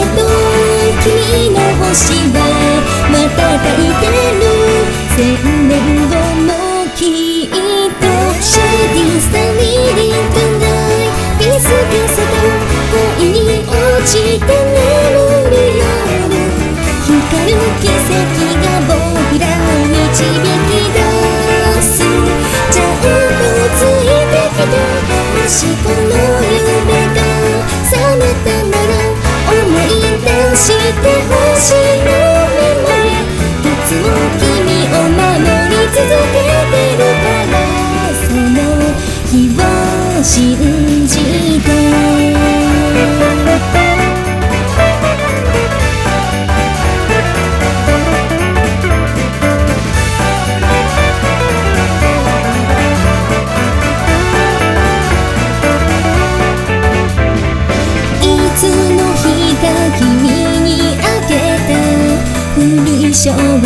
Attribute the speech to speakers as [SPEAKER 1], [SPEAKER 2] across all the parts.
[SPEAKER 1] ど君の星はまた焚いてる千年後もきっとシャディスタリリントナイビスケスと恋に落ちて眠る夜光る奇跡が僕らを導き出すちゃんとついてきてもしこの夢が覚めたなら思い出してほしいのメモリいつも君を守り続けてるからその日を信じて小説読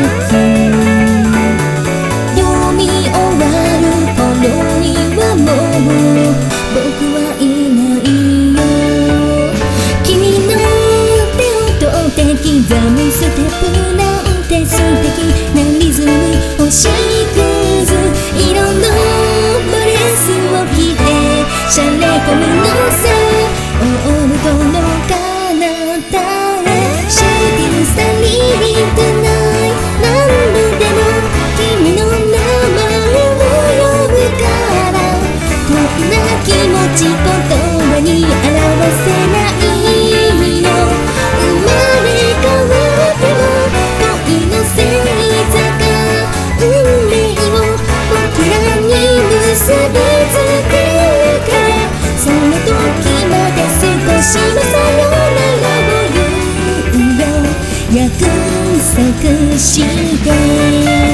[SPEAKER 1] み終わる頃にはもう僕はいないよ君の手を取って刻むステップなんて素敵なリズム星屑色のドレスを着てシャレ込むのさオールドの彼方へシャディスタリリントナイ何度でも君の名前を呼ぶからこんな気持ち言葉に表せないの生まれ変わっても恋の星座が運命を僕らに結びつけるからその時まで少しのさよならを言うよ約束して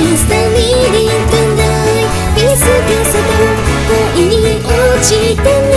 [SPEAKER 1] 恋に落ちて